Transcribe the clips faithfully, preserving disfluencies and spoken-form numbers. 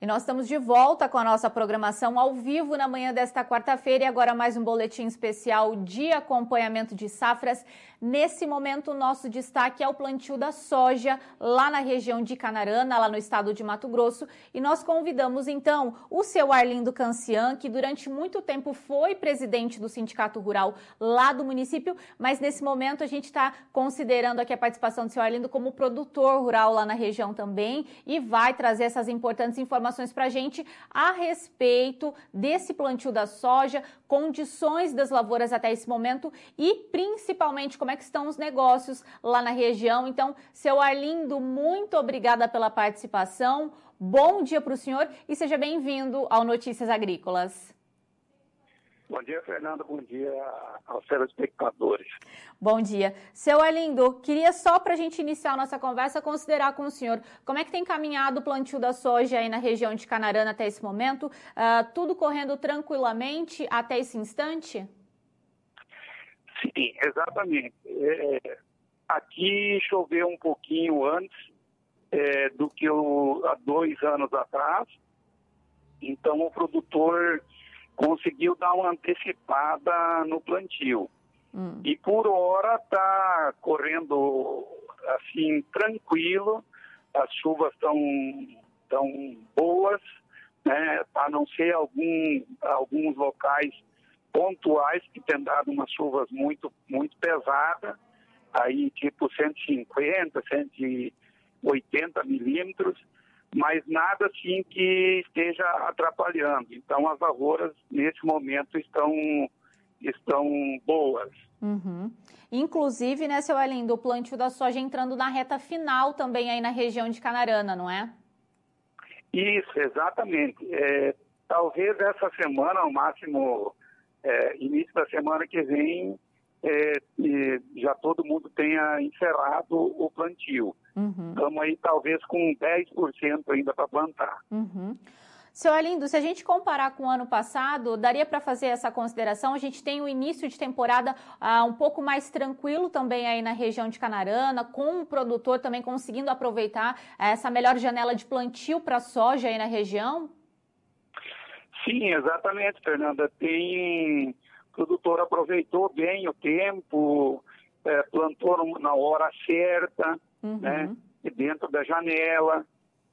E nós estamos de volta com a nossa programação ao vivo na manhã desta quarta-feira e agora mais um boletim especial de acompanhamento de safras. Nesse momento, o nosso destaque é o plantio da soja lá na região de Canarana, lá no estado de Mato Grosso. E nós convidamos, então, o seu Arlindo Cancian, que durante muito tempo foi presidente do Sindicato Rural lá do município, mas nesse momento a gente está considerando aqui a participação do seu Arlindo como produtor rural lá na região também e vai trazer essas importantes informações para a gente a respeito desse plantio da soja, condições das lavouras até esse momento e principalmente como é que estão os negócios lá na região. Então, seu Arlindo, muito obrigada pela participação, bom dia para o senhor e seja bem-vindo ao Notícias Agrícolas. Bom dia, Fernanda. Bom dia aos telespectadores. Bom dia. Seu Arlindo, queria só para a gente iniciar a nossa conversa, considerar com o senhor como é que tem caminhado o plantio da soja aí na região de Canarana até esse momento? Uh, tudo correndo tranquilamente até esse instante? Sim, exatamente. É, aqui choveu um pouquinho antes é, do que o, há dois anos atrás, então o produtor conseguiu dar uma antecipada no plantio. Hum. E por hora está correndo assim tranquilo, as chuvas estão tão boas, né? A não ser algum, alguns locais pontuais que têm dado umas chuvas muito, muito pesadas, aí tipo cento e cinquenta, cento e oitenta milímetros, mas nada assim que esteja atrapalhando. Então, as lavouras, nesse momento, estão, estão boas. Uhum. Inclusive, né, seu Arlindo, o plantio da soja entrando na reta final também aí na região de Canarana, não é? Isso, exatamente. É, talvez essa semana, ao máximo, é, início da semana que vem, é, já todo mundo tenha encerrado o plantio. Uhum. Estamos aí talvez com dez por cento ainda para plantar. Uhum. Seu Arlindo, se a gente comparar com o ano passado, daria para fazer essa consideração? A gente tem o início de temporada ah, um pouco mais tranquilo também aí na região de Canarana, com o produtor também conseguindo aproveitar essa melhor janela de plantio para soja aí na região? Sim, exatamente, Fernanda. Tem... O produtor aproveitou bem o tempo, é, plantou na hora certa, uhum. né, dentro da janela,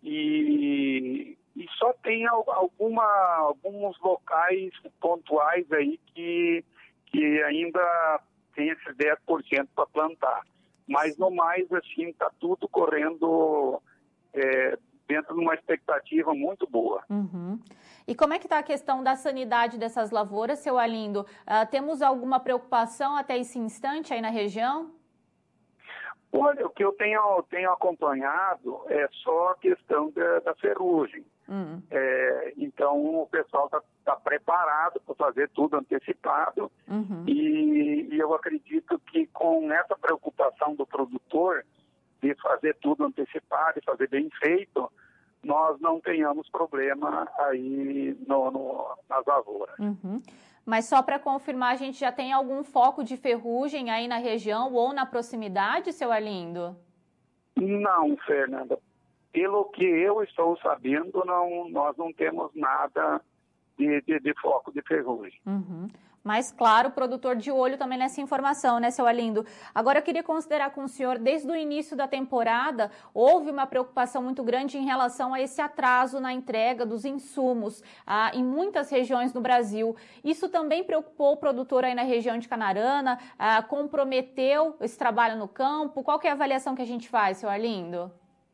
e, e só tem alguma, alguns locais pontuais aí que, que ainda tem esses dez por cento para plantar. Mas no mais, assim, está tudo correndo é, dentro de uma expectativa muito boa. Uhum. E como é que está a questão da sanidade dessas lavouras, seu Arlindo? Uh, temos alguma preocupação até esse instante aí na região? Olha, o que eu tenho, tenho acompanhado é só a questão da, da ferrugem. Hum. É, então, o pessoal está tá preparado para fazer tudo antecipado. Uhum. E, e eu acredito que com essa preocupação do produtor de fazer tudo antecipado e fazer bem feito, nós não tenhamos problema aí no, no, nas lavouras. Uhum. Mas só para confirmar, a gente já tem algum foco de ferrugem aí na região ou na proximidade, seu Arlindo? Não, Fernanda. Pelo que eu estou sabendo, não, nós não temos nada de, de, de foco de ferrugem. Uhum. Mas, claro, o produtor de olho também nessa informação, né, seu Arlindo? Agora, eu queria considerar com o senhor, desde o início da temporada, houve uma preocupação muito grande em relação a esse atraso na entrega dos insumos ah, em muitas regiões do Brasil. Isso também preocupou o produtor aí na região de Canarana? Ah, comprometeu esse trabalho no campo? Qual que é a avaliação que a gente faz, seu Arlindo?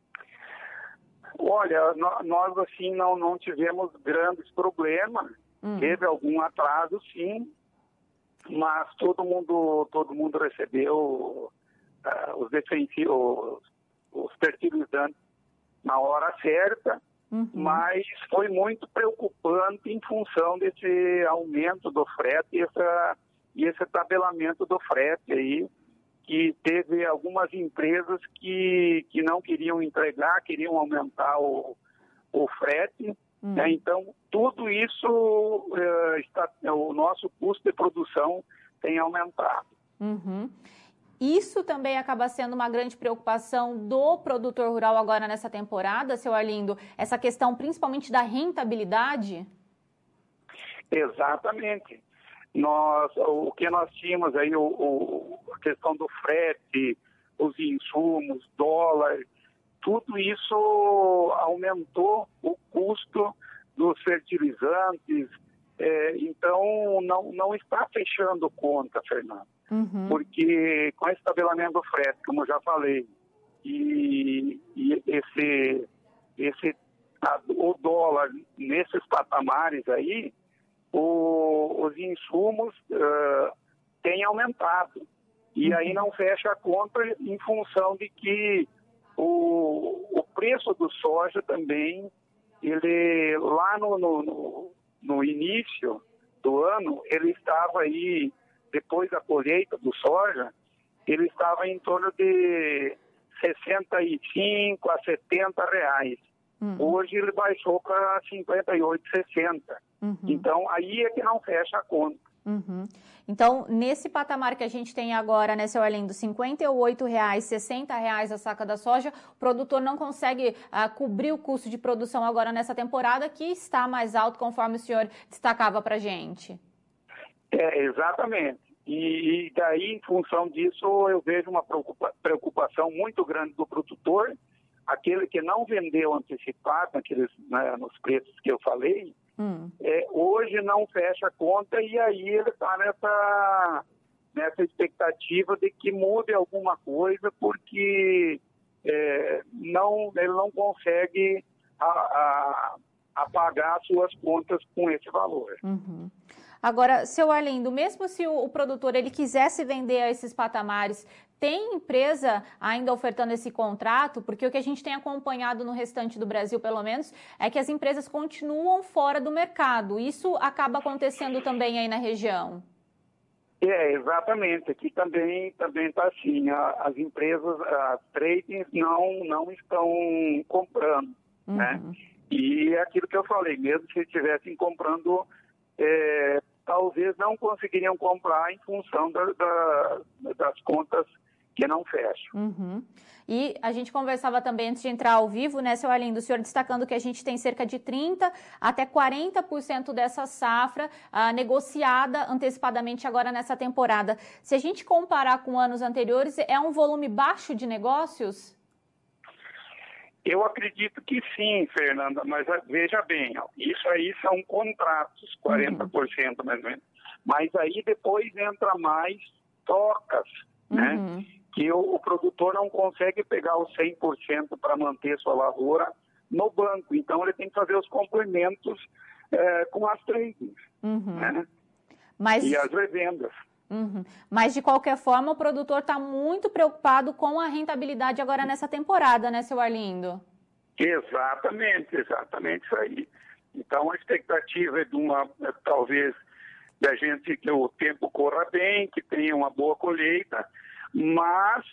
Olha, nós, assim, não, não tivemos grandes problemas. Hum. Teve algum atraso, sim, mas todo mundo, todo mundo recebeu uh, os defensivos, os fertilizantes na hora certa, uhum. mas foi muito preocupante em função desse aumento do frete e, essa, e esse tabelamento do frete aí, que teve algumas empresas que, que não queriam entregar, queriam aumentar o, o frete. Hum. Né? Então, tudo isso, uh, está, o nosso custo de produção tem aumentado. Uhum. Isso também acaba sendo uma grande preocupação do produtor rural agora nessa temporada, seu Arlindo? Essa questão principalmente da rentabilidade? Exatamente. Nós, o que nós tínhamos aí, o, o, a questão do frete, os insumos, dólar, tudo isso aumentou o custo dos fertilizantes, é, então não, não está fechando conta, Fernando. Uhum. Porque com esse tabelamento do frete, como eu já falei, e, e esse, esse, a, o dólar nesses patamares aí, o, os insumos uh, têm aumentado. E uhum. aí não fecha a conta em função de que o, o preço do soja também, ele lá no, no, no, no início do ano, ele estava aí, depois da colheita do soja, ele estava em torno de sessenta e cinco a setenta reais. Uhum. Hoje ele baixou para cinquenta e oito, sessenta. Uhum. Então, aí é que não fecha a conta. Uhum. Então, nesse patamar que a gente tem agora, né, seu Arlindo, cinquenta e oito reais, sessenta reais a saca da soja, o produtor não consegue uh, cobrir o custo de produção agora nessa temporada, que está mais alto, conforme o senhor destacava para a gente. É, exatamente. E, e daí, em função disso, eu vejo uma preocupa, preocupação muito grande do produtor, aquele que não vendeu antecipado, naqueles, né, nos preços que eu falei, Hum. É, hoje não fecha a conta e aí ele está nessa, nessa expectativa de que mude alguma coisa, porque é, não, ele não consegue a, a, a pagar as suas contas com esse valor. Uhum. Agora, seu Arlindo, mesmo se o, o produtor ele quisesse vender a esses patamares, tem empresa ainda ofertando esse contrato? Porque o que a gente tem acompanhado no restante do Brasil, pelo menos, é que as empresas continuam fora do mercado. Isso acaba acontecendo também aí na região? É, exatamente. Aqui também também está assim. As empresas, as tradings não, não estão comprando, uhum. né? E é aquilo que eu falei, mesmo se estivessem comprando, é, talvez não conseguiriam comprar em função da, da, das contas que não fecham. Uhum. E a gente conversava também antes de entrar ao vivo, né, seu Arlindo, o senhor destacando que a gente tem cerca de trinta até quarenta por cento dessa safra ah, negociada antecipadamente agora nessa temporada. Se a gente comparar com anos anteriores, é um volume baixo de negócios? Eu acredito que sim, Fernanda, mas veja bem, isso aí são contratos, quarenta por cento uhum. mais ou menos. Mas aí depois entra mais trocas, uhum. né? Que o, o produtor não consegue pegar os cem por cento para manter sua lavoura no banco. Então, ele tem que fazer os complementos é, com as tradings, uhum. né? Mas... e as revendas. Uhum. Mas, de qualquer forma, o produtor está muito preocupado com a rentabilidade agora nessa temporada, né, seu Arlindo? Exatamente, exatamente isso aí. Então, a expectativa é de uma, talvez, da gente que o tempo corra bem, que tenha uma boa colheita, mas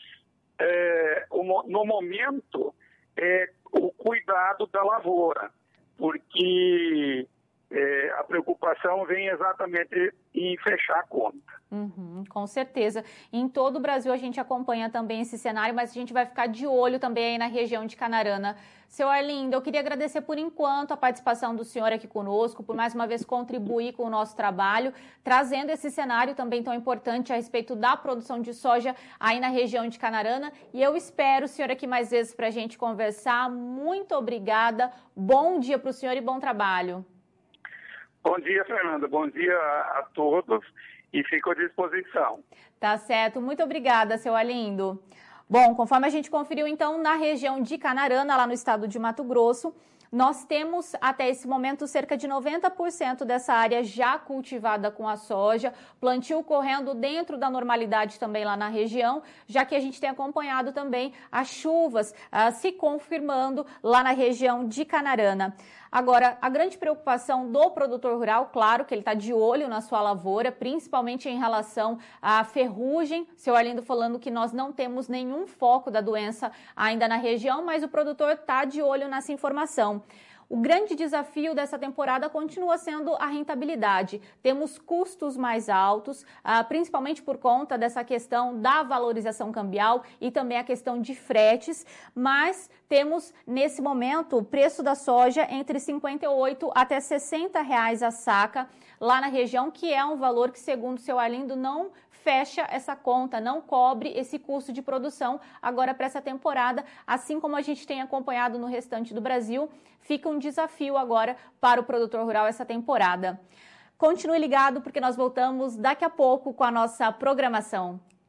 é, no momento é o cuidado da lavoura, porque é, a preocupação vem exatamente em fechar a conta. Uhum, com certeza. Em todo o Brasil a gente acompanha também esse cenário, mas a gente vai ficar de olho também aí na região de Canarana. Seu Arlindo, eu queria agradecer por enquanto a participação do senhor aqui conosco, por mais uma vez contribuir com o nosso trabalho, trazendo esse cenário também tão importante a respeito da produção de soja aí na região de Canarana. E eu espero o senhor aqui mais vezes para a gente conversar. Muito obrigada, bom dia para o senhor e bom trabalho. Bom dia, Fernanda. Bom dia a, a todos. E fico à disposição. Tá certo. Muito obrigada, seu Arlindo. Bom, conforme a gente conferiu, então, na região de Canarana, lá no estado de Mato Grosso, nós temos, até esse momento, cerca de noventa por cento dessa área já cultivada com a soja, plantio correndo dentro da normalidade também lá na região, já que a gente tem acompanhado também as chuvas ah, se confirmando lá na região de Canarana. Agora, a grande preocupação do produtor rural, claro que ele está de olho na sua lavoura, principalmente em relação à ferrugem. Seu Arlindo falando que nós não temos nenhum foco da doença ainda na região, mas o produtor está de olho nessa informação. O grande desafio dessa temporada continua sendo a rentabilidade. Temos custos mais altos, ah, principalmente por conta dessa questão da valorização cambial e também a questão de fretes, mas temos nesse momento o preço da soja entre cinquenta e oito até sessenta reais a saca lá na região, que é um valor que, segundo o seu Arlindo, não fecha essa conta, não cobre esse custo de produção agora para essa temporada, assim como a gente tem acompanhado no restante do Brasil. Fica um desafio agora para o produtor rural essa temporada. Continue ligado porque nós voltamos daqui a pouco com a nossa programação.